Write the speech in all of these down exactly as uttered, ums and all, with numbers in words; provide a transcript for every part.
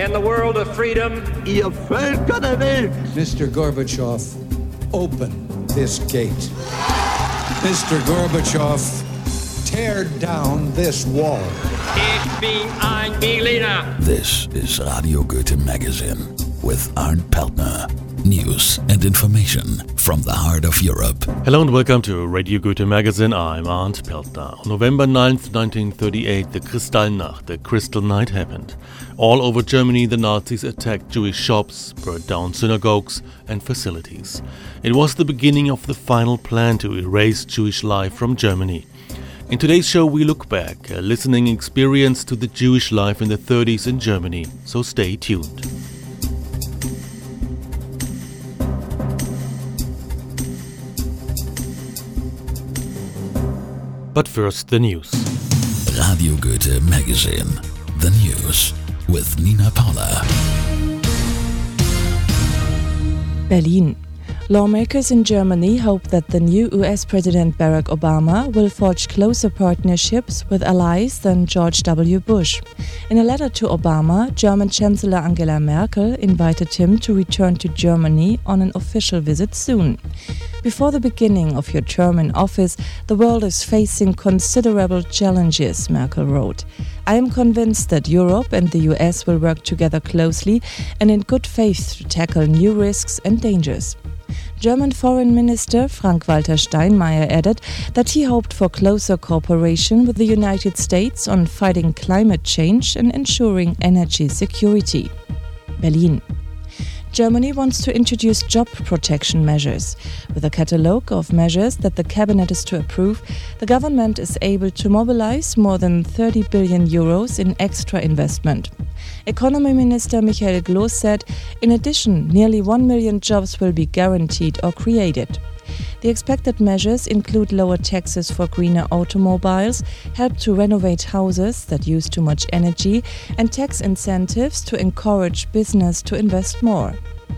in the world of freedom. Ihr Völker der Welt. Mister Gorbachev, open this gate. Mister Gorbachev, tear down this wall. Ich bin ein Berliner. This is Radio Goethe Magazine with Arndt Peltner. News and information from the heart of Europe. Hello and welcome to Radio Goethe Magazine. I'm Arndt Peltner. On November ninth, nineteen thirty-eight, the Kristallnacht, the Crystal Night, happened. All over Germany, the Nazis attacked Jewish shops, burned down synagogues and facilities. It was the beginning of the final plan to erase Jewish life from Germany. In today's show, we look back, a listening experience to the Jewish life in the thirties in Germany. So stay tuned. But first, the news. Radio Goethe Magazine. The news with Nina Paula. Berlin. Lawmakers in Germany hope that the new U S President Barack Obama will forge closer partnerships with allies than George W. Bush. In a letter to Obama, German Chancellor Angela Merkel invited him to return to Germany on an official visit soon. Before the beginning of your term in office, the world is facing considerable challenges, Merkel wrote. I am convinced that Europe and the U S will work together closely and in good faith to tackle new risks and dangers. German Foreign Minister Frank-Walter Steinmeier added that he hoped for closer cooperation with the United States on fighting climate change and ensuring energy security. Berlin. Germany wants to introduce job protection measures. With a catalogue of measures that the cabinet is to approve, the government is able to mobilize more than thirty billion euros in extra investment. Economy Minister Michael Gloß said, in addition, nearly one million jobs will be guaranteed or created. The expected measures include lower taxes for greener automobiles, help to renovate houses that use too much energy, and tax incentives to encourage business to invest more.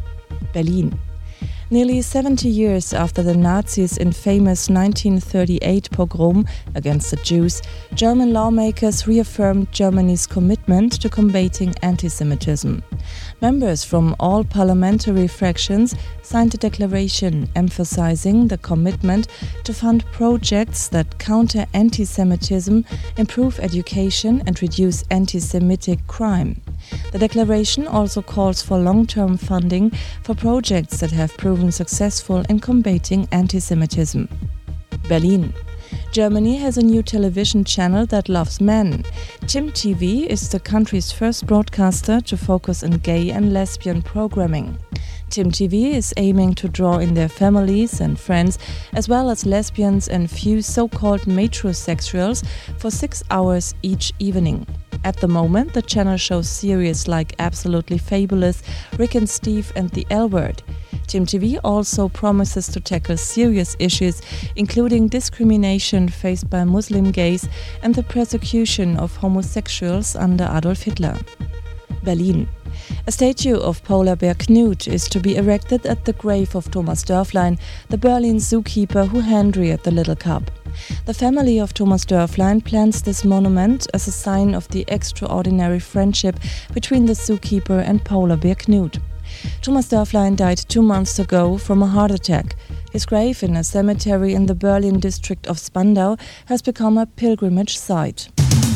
Berlin. Nearly seventy years after the Nazis' infamous nineteen thirty-eight pogrom against the Jews, German lawmakers reaffirmed Germany's commitment to combating anti-Semitism. Members from all parliamentary fractions signed a declaration emphasizing the commitment to fund projects that counter anti-Semitism, improve education and reduce anti-Semitic crime. The declaration also calls for long-term funding for projects that have proven successful in combating anti-Semitism. Berlin. Germany has a new television channel that loves men. Tim T V is the country's first broadcaster to focus on gay and lesbian programming. Tim T V is aiming to draw in their families and friends, as well as lesbians and few so-called metrosexuals, for six hours each evening. At the moment, the channel shows series like Absolutely Fabulous, Rick and Steve and The L Word. Tim T V also promises to tackle serious issues, including discrimination faced by Muslim gays and the persecution of homosexuals under Adolf Hitler. Berlin. A statue of polar bear Knut is to be erected at the grave of Thomas Dörflein, the Berlin zookeeper who hand-reared the little cub. The family of Thomas Dörflein plans this monument as a sign of the extraordinary friendship between the zookeeper and polar bear Knut. Thomas Dörflein died two months ago from a heart attack. His grave in a cemetery in the Berlin district of Spandau has become a pilgrimage site.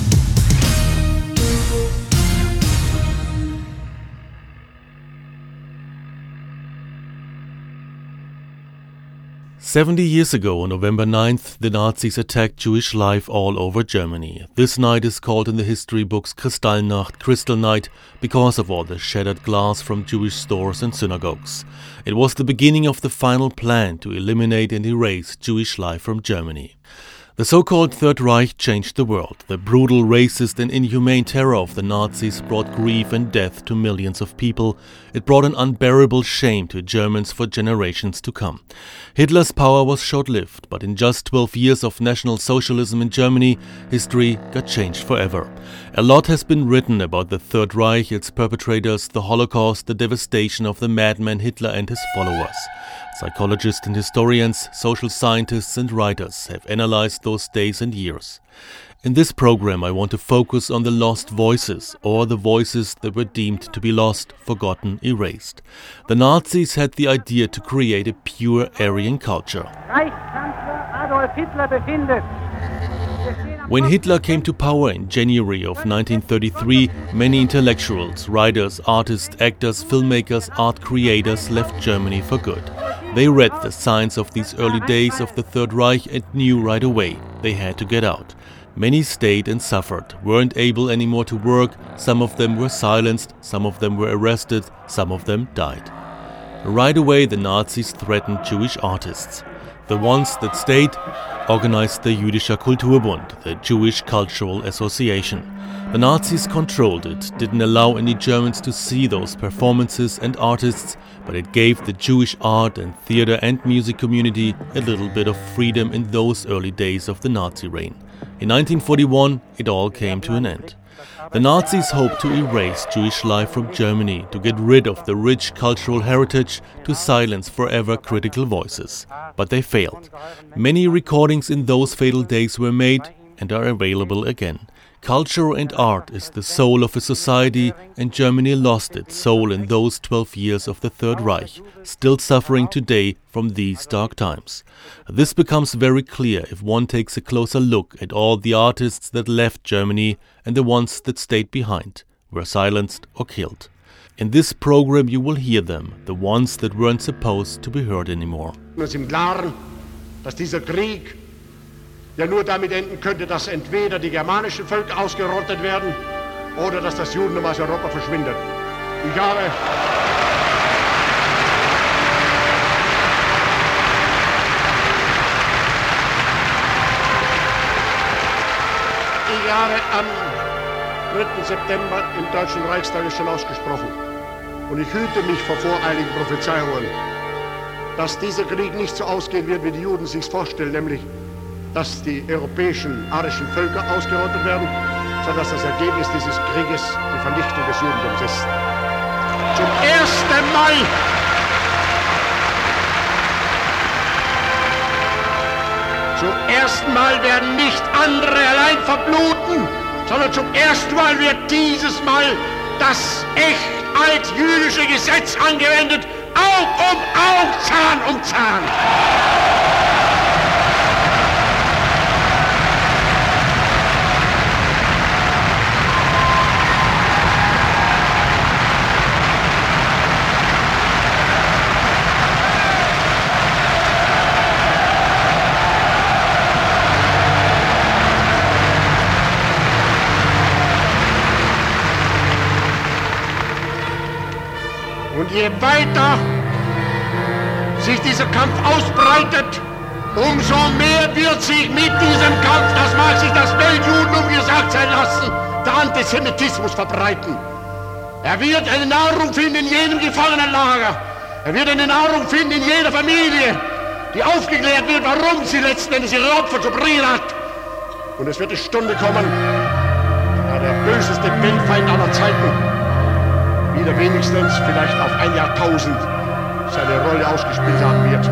Seventy years ago, on November ninth, the Nazis attacked Jewish life all over Germany. This night is called in the history books Kristallnacht, Crystal Night, because of all the shattered glass from Jewish stores and synagogues. It was the beginning of the final plan to eliminate and erase Jewish life from Germany. The so-called Third Reich changed the world. The brutal, racist and inhumane terror of the Nazis brought grief and death to millions of people. It brought an unbearable shame to Germans for generations to come. Hitler's power was short-lived, but in just twelve years of National Socialism in Germany, history got changed forever. A lot has been written about the Third Reich, its perpetrators, the Holocaust, the devastation of the madman Hitler and his followers. Psychologists and historians, social scientists and writers have analyzed those days and years. In this program, I want to focus on the lost voices, or the voices that were deemed to be lost, forgotten, erased. The Nazis had the idea to create a pure Aryan culture. Reichskanzler Adolf Hitler befindet. When Hitler came to power in January of nineteen thirty-three, many intellectuals, writers, artists, actors, filmmakers, art creators left Germany for good. They read the signs of these early days of the Third Reich and knew right away they had to get out. Many stayed and suffered, weren't able anymore to work, some of them were silenced, some of them were arrested, some of them died. Right away the Nazis threatened Jewish artists. The ones that stayed organized the Jüdischer Kulturbund, the Jewish Cultural Association. The Nazis controlled it, didn't allow any Germans to see those performances and artists, but it gave the Jewish art and theater and music community a little bit of freedom in those early days of the Nazi reign. In nineteen forty-one, it all came to an end. The Nazis hoped to erase Jewish life from Germany, to get rid of the rich cultural heritage, to silence forever critical voices. But they failed. Many recordings in those fatal days were made and are available again. Culture and art is the soul of a society, and Germany lost its soul in those twelve years of the Third Reich, still suffering today from these dark times. This becomes very clear if one takes a closer look at all the artists that left Germany and the ones that stayed behind, were silenced or killed. In this program you will hear them, the ones that weren't supposed to be heard anymore. Uns im Klaren, dass dieser Krieg ja nur damit enden könnte, dass entweder die germanischen Völker ausgerottet werden oder dass das Judentum aus Europa verschwindet. Ich habe Ich habe am dritten September im Deutschen Reichstag schon ausgesprochen und ich hüte mich vor voreiligen Prophezeiungen, dass dieser Krieg nicht so ausgehen wird, wie die Juden sich's vorstellen, nämlich dass die europäischen arischen Völker ausgerottet werden, sondern dass das Ergebnis dieses Krieges die Vernichtung des Judentums ist. Zum ersten Mal Zum ersten Mal werden nicht andere allein verbluten, sondern zum ersten Mal wird dieses Mal das echt altjüdische Gesetz angewendet, Aug um Aug, Zahn um Zahn. Und je weiter sich dieser Kampf ausbreitet, umso mehr wird sich mit diesem Kampf, das mag sich das Weltjudentum gesagt sein lassen, der Antisemitismus verbreiten. Er wird eine Nahrung finden in jedem Gefangenenlager. Er wird eine Nahrung finden in jeder Familie, die aufgeklärt wird, warum sie letzten Endes ihre Opfer zu bringen hat. Und es wird die Stunde kommen, da der böseste Weltfeind aller Zeiten wieder wenigstens vielleicht auf ein Jahrtausend seine Rolle ausgespielt haben wird.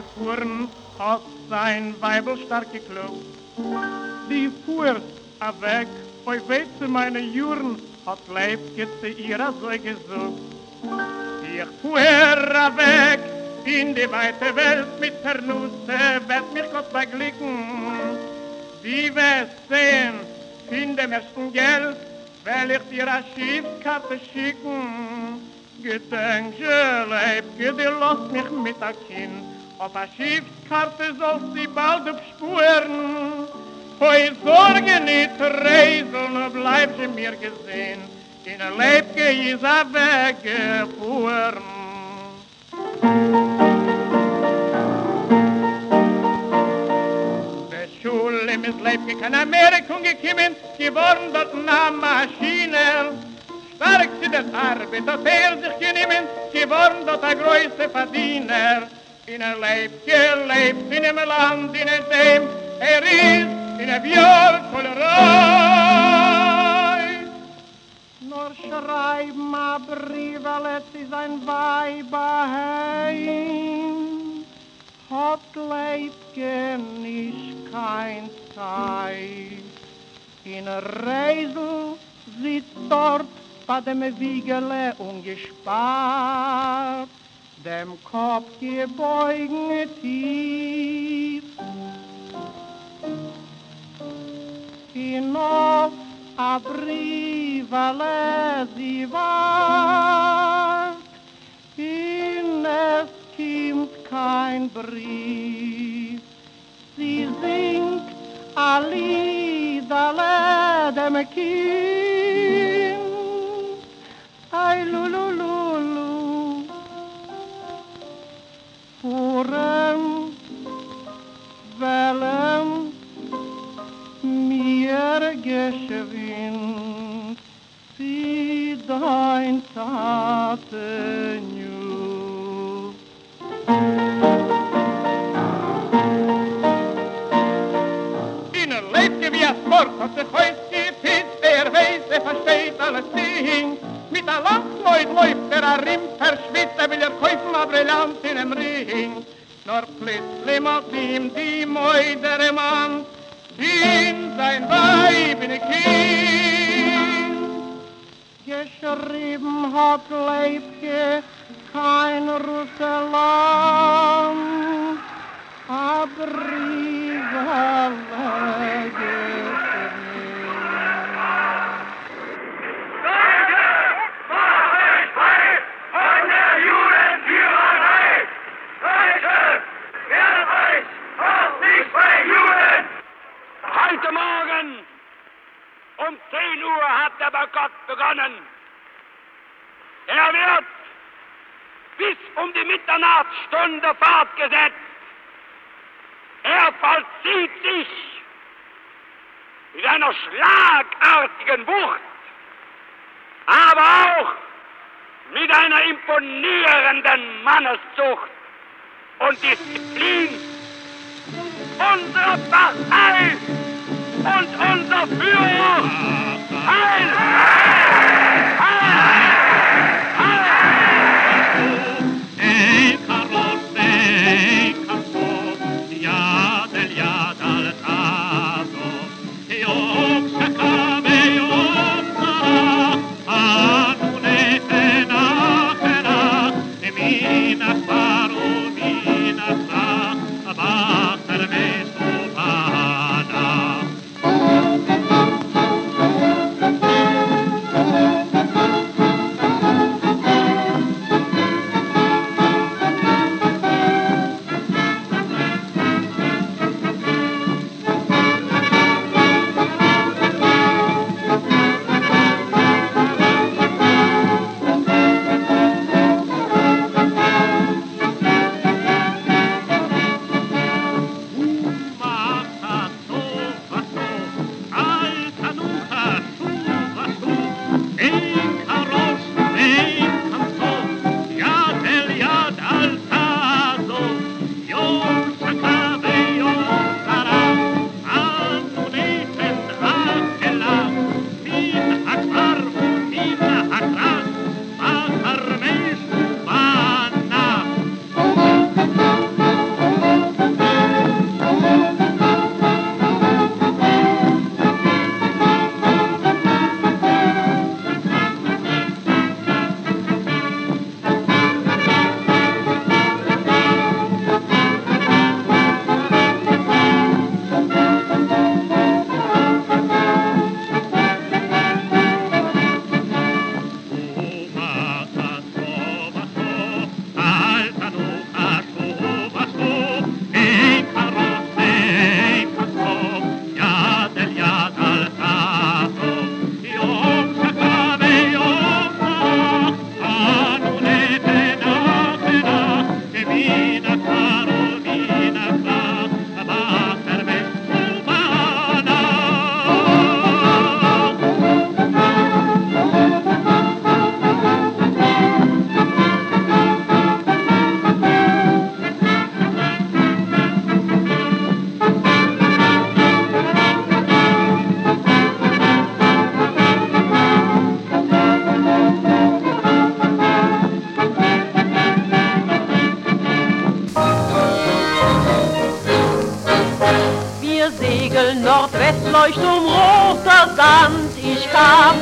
gefahren, hat sein Weibel stark geklugt. Die fuhrt a weg, oi weit zu meine Juren, hat Leibke zu ihrer so gesucht. Ich fuhr a weg, in die weite Welt mit der Nusse, wird mich Gott beglücken. Wie wirst sehen, in dem ersten Geld, will ich dir a Schiffskarte schicken. Gedenke, Leibke, die lass mich mit a Kind, auf a Schiffskarte sollst du bald aufspuren. Hoi Sorge nicht reisen, bleib sie mir gesehen, in a Leibke is a weggefuhren. Der Schule mit Leibke kann Amerika gekommen, geworden dort na Maschine. Stark sie das Arbeit, hat er sich genommen, geworden dort a größe Verdiener. In a Leibke lebt in einem Land, in a dem er ist, in a Björkkollerei. Nur schreib ma Brief, alles ist ein Weiberheim. Hat Leibke nicht kein Zeit. In a Reisel sitzt dort bei dem Wiegele ungespart, dem Kopf gebeugen tief. Hinauf a Brief, alle sie wart, in es kommt kein Brief. Sie singt a Lied, alle dem Kind, ai lulululu, fuhren, wellen, mir geschwind, sie dein Tatenju. In er Leibke wie a Sport hat sich heut gepisst, der weiß, er versteht alles Ding. Mit a Landsleut läuft er a Rimm verschwitzt, er will er kaufen a Brillant in em Ring. Nor plötzlich macht ihm die Mäudere Mann, in sein Weib in ein Kind. Geschrieben hat Leibke kein Russland, a Brief alle geschrieben. Deutsche, mach euch frei von der Judenführerei! Deutsche, werdet euch auch nicht bei Juden! Heute Morgen um zehn Uhr hat der Boykott begonnen. Er wird bis um die Mitternachtsstunde fortgesetzt. Er vollzieht sich mit einer schlagartigen Wucht, aber auch mit einer imponierenden Manneszucht und Disziplin. Unsere Partei und unser Führer Heil! Heil! Heil! Ein Karosse, ein Karosse, ja, del ja, dal caso, e om s'accabe, e om sarà, anulete nachera, e mina faro, mina sa, bachter me sopana.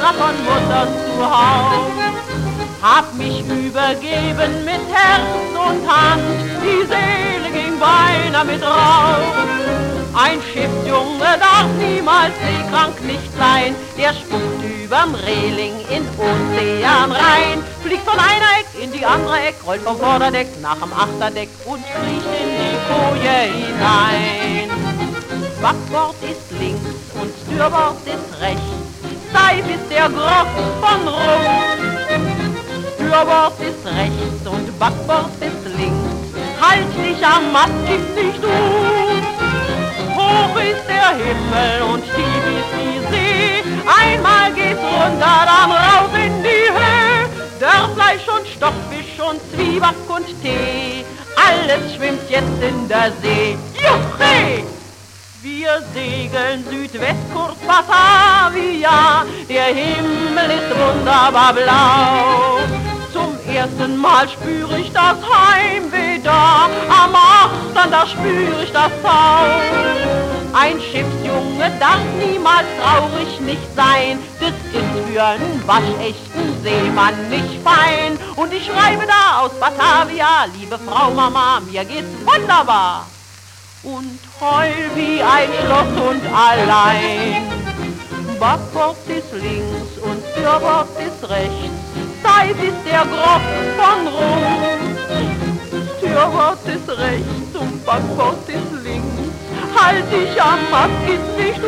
war von Mutter zu Haus. Hab mich übergeben mit Herz und Hand, die Seele ging beinahe mit raus. Ein Schiffsjunge darf niemals seekrank nicht sein, der spuckt überm Reling in Ozean rein, fliegt von einer Eck in die andere Eck, rollt vom Vorderdeck nach dem Achterdeck und kriecht in die Koje hinein. Backbord ist links und Steuerbord ist rechts, steif ist der Grog von Rum. Steuerbord ist rechts und Backbord ist links, halt dich am Mast, gib nicht um. Hoch ist der Himmel und tief ist die See, einmal geht's runter, dann raus in die Höhe. Dörfleisch und Stockfisch und Zwieback und Tee, alles schwimmt jetzt in der See. Juchhe! Wir segeln Südwest kurz Batavia, der Himmel ist wunderbar blau. Zum ersten Mal spüre ich das Heimweh da, am Achtern, da spüre ich das Tau. Ein Schiffsjunge darf niemals traurig nicht sein, das ist für einen waschechten Seemann nicht fein. Und ich schreibe da aus Batavia, liebe Frau Mama, mir geht's wunderbar. Und heul wie ein Schlosshund allein. Backbord ist links und Steuerbord ist rechts, steif ist der Grog von Rum. Steuerbord ist rechts und Backbord ist links, halt dich am Mast, gib nicht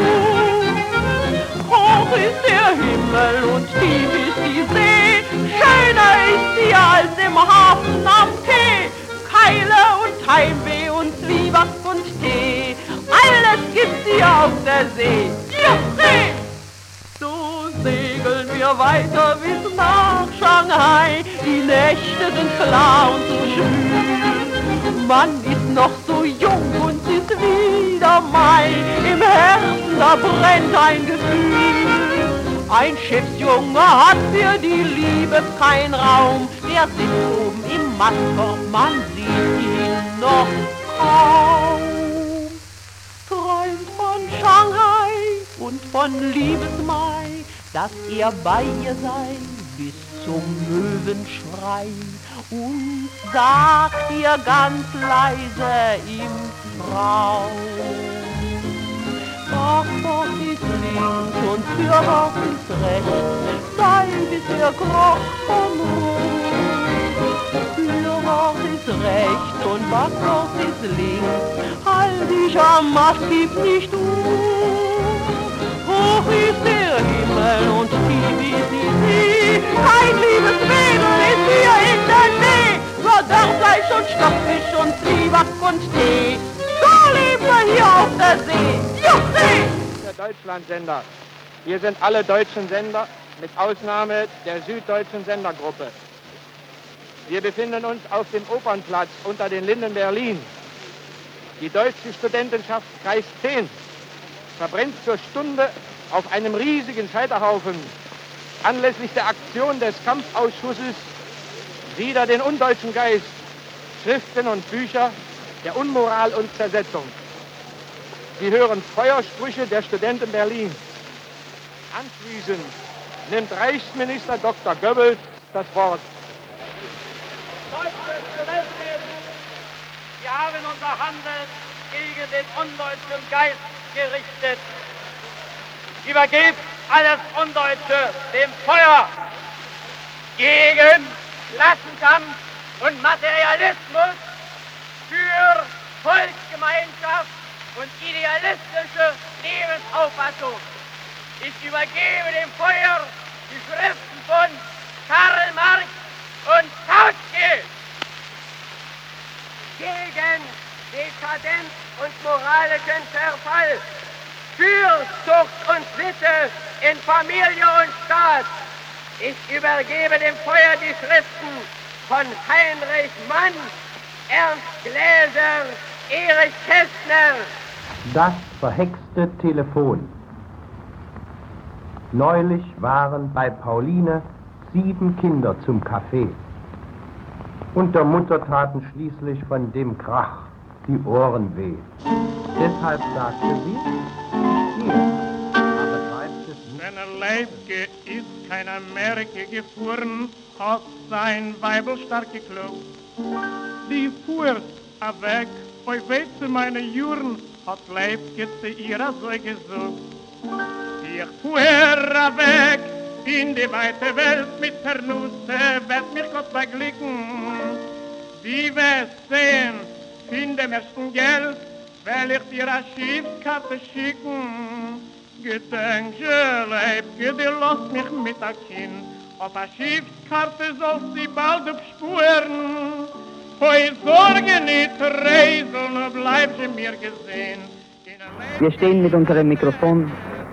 um. Hoch ist der Himmel und tief ist die See, schöner ist sie als im Hafen am Tee. Keile und Heimweh und Zwieback und Tee, alles gibt's hier auf der See. Juchhe! So segeln wir weiter bis nach Shanghai, die Nächte sind klar und so schwül. Man ist noch so jung und es ist wieder Mai, im Herzen da brennt ein Gefühl. Ein Schiffsjunge hat für die Liebe kein Raum, der sitzt oben im Mastkorb, man sieht ihn noch kaum. Träumt von Shanghai und von Liebesmai, dass er bei ihr sei bis zum Möwenschrei und sagt ihr ganz leise im Traum. Backbord ist links und Steuerbord ist rechts, steif ist der Grog von Rum. Steuerbord ist rechts und Backbord ist links, halt dich am Mast, gib nicht um. Hoch ist der Himmel und tief ist die See, kein liebes Mädel ist hier in der Nähe, nur Dörfleisch und Stockfisch und Zwieback und Tee. So leben wir hier auf der See. Juchhe! Der Deutschlandsender. Hier sind alle deutschen Sender, mit Ausnahme der süddeutschen Sendergruppe. Wir befinden uns auf dem Opernplatz unter den Linden Berlin. Die deutsche Studentenschaft Kreis zehn verbrennt zur Stunde auf einem riesigen Scheiterhaufen anlässlich der Aktion des Kampfausschusses wider den undeutschen Geist, Schriften und Bücher der Unmoral und Zersetzung. Sie hören Feuersprüche der Studenten Berlin. Anschließend nimmt Reichsminister Doktor Goebbels das Wort. Deutsche Studenten, wir haben unser Handeln gegen den undeutschen Geist gerichtet. Übergebt alles Undeutsche dem Feuer gegen Klassenkampf und Materialismus, für Volksgemeinschaft und idealistische Lebensauffassung. Ich übergebe dem Feuer die Schriften von Karl Marx und Kautsky. Gegen Dekadenz und moralischen Verfall, für Zucht und Sitte in Familie und Staat. Ich übergebe dem Feuer die Schriften von Heinrich Mann, Ernst Gläser, Erich Kästner. Das verhexte Telefon. Neulich waren bei Pauline sieben Kinder zum Kaffee. Und der Mutter taten schließlich von dem Krach die Ohren weh. Deshalb sagte sie, ich gehe, aber treibt es nicht. Wenn er Leibke ist kein Amerika gefahren, hat sein Weibel stark geklopft. Die fuhrt er weg, bei Wetze meine Juren, hat Leibke zu ihrer so gesucht. Ich fuhr er weg, in die weite Welt mit der Nusse, wird mich Gott beglücken. Wie wirst sehen, finde mir schon Geld, will ich dir eine Schiffskarte schicken. Gedenke, Leibke, du lass mich mit der Kind, auf der Schiffskarte soll sie bald abspuren. Hoi Sorge nicht reisen, bleib sie mir gesehen. Wir stehen mit unserem Mikrofon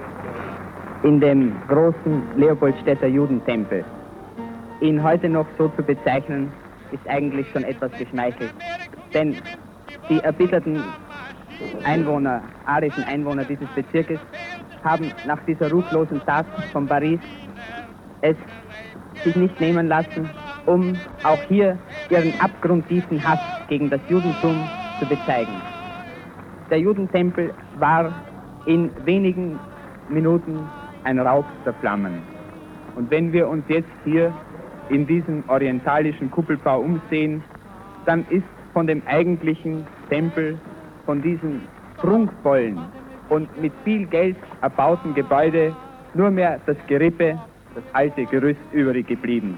in dem großen Leopoldstädter Judentempel. Ihn heute noch so zu bezeichnen, ist eigentlich schon etwas geschmeichelt. Denn die erbitterten Einwohner, arischen Einwohner dieses Bezirkes, haben nach dieser ruchlosen Tat von Paris es sich nicht nehmen lassen, um auch hier ihren abgrundtiefen Hass gegen das Judentum zu bezeigen. Der Judentempel war in wenigen Minuten ein Rauch der Flammen. Und wenn wir uns jetzt hier in diesem orientalischen Kuppelbau umsehen, dann ist von dem eigentlichen Tempel, von diesem prunkvollen und mit viel Geld erbauten Gebäude nur mehr das Gerippe, das alte Gerüst übrig geblieben.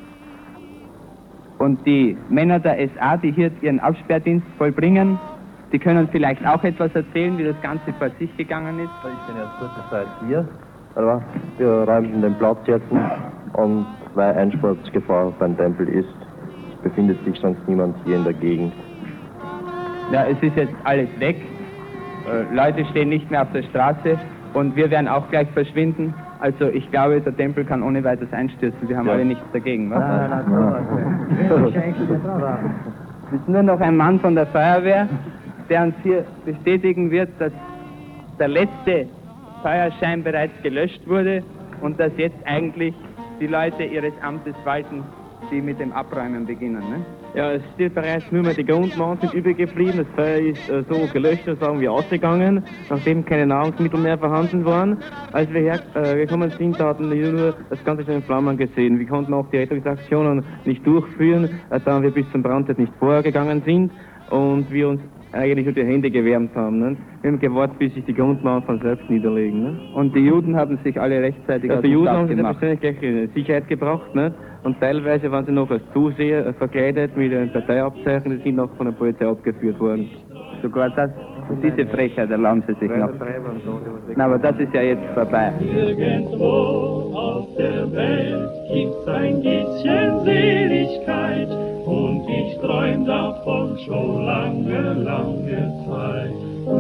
Und die Männer der S A, die hier ihren Absperrdienst vollbringen, die können vielleicht auch etwas erzählen, wie das Ganze vor sich gegangen ist. Ich bin jetzt kurze Zeit hier, aber wir räumen den Platz jetzt und weil Einsturzgefahr beim Tempel ist, befindet sich sonst niemand hier in der Gegend. Ja, es ist jetzt alles weg. Äh, Leute stehen nicht mehr auf der Straße und wir werden auch gleich verschwinden. Also ich glaube, der Tempel kann ohne weiteres einstürzen. Wir haben ja alle nichts dagegen, was? Nein, nein, nein. Es ist nur noch ein Mann von der Feuerwehr, der uns hier bestätigen wird, dass der letzte Feuerschein bereits gelöscht wurde und dass jetzt eigentlich die Leute ihres Amtes walten, die mit dem Abräumen beginnen. Ne? Ja, es steht bereits nur mehr die Grundmauern sind übrig geblieben. Das Feuer ist äh, so gelöscht, das sagen wir, ausgegangen, nachdem keine Nahrungsmittel mehr vorhanden waren. Als wir hergekommen äh, sind, da hatten wir nur das Ganze schon in Flammen gesehen. Wir konnten auch die Rettungsaktionen nicht durchführen, äh, da wir bis zum Brand nicht vorgegangen sind und wir uns eigentlich nur die Hände gewärmt haben. Ne? Wir haben gewartet, bis sich die Grundmauern von selbst niederlegen. Ne? Und die Juden haben sich alle rechtzeitig ja, aus die dem Juden Stadt haben sich gemacht. selbstverständlich gleich in Sicherheit gebracht. Ne? Und teilweise waren sie noch als Zuseher äh, verkleidet mit einem Parteiabzeichen, die sind noch von der Polizei abgeführt worden. Sogar das, diese Frechheit erlauben sie sich noch. Na, aber das ist ja jetzt vorbei. Irgendwo auf der Welt gibt's ein bisschen Seligkeit und ich träum davon schon lange, lange Zeit.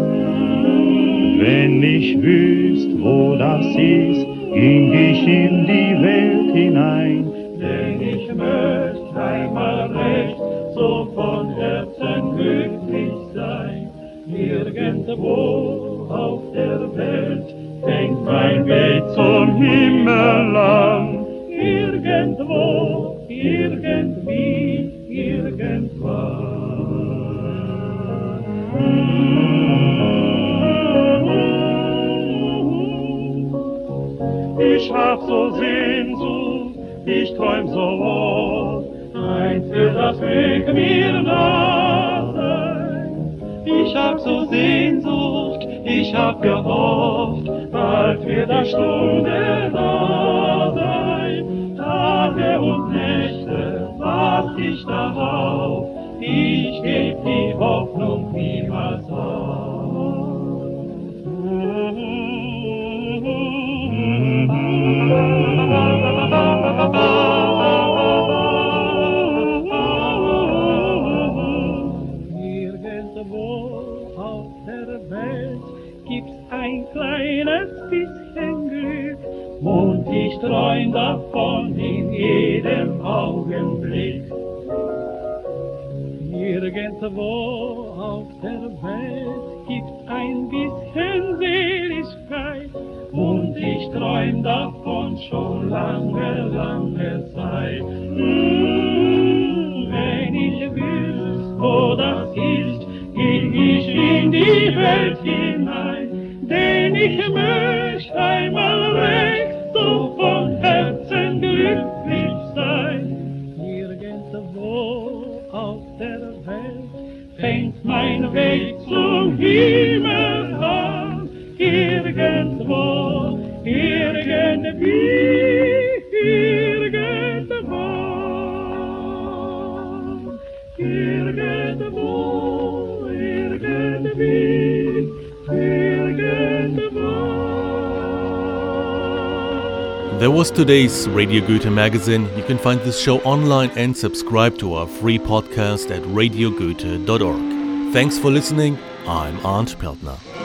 Wenn ich wüsst, wo das ist, ging ich in die Welt hinein, denn ich möcht einmal recht so von Herzen glücklich sein. Irgendwo auf der Welt fängt mein Weg zum Himmel an. Irgendwo, irgendwie, irgendwann. Ich hab so Sehnsucht, ich träum so oft, eins wird das Glück mir nah sein. Ich hab so Sehnsucht, ich hab gehofft, bald wird das Stunde da sein. Tage und Nächte wart ich darauf, ich geb die Hoffnung niemals auf. Irgendwo auf der Welt gibt's ein kleines bisschen Glück und ich träum davon in jedem Augenblick. Irgendwo auf der Welt gibt's ein bisschen Seligkeit und ich träum davon schon lange, lange Zeit. Mmh, wenn ich wüsste, wo das ist, geh ich in die Welt hinein, denn ich möchte einmal recht so fängt mein Weg zum Himmel an, irgendwo, irgendwie, irgendwo, irgendwo, irgendwie, irgendwo. That was today's Radio Goethe magazine. You can find this show online and subscribe to our free podcast at radio goethe dot org. Thanks for listening. I'm Arndt Peltner.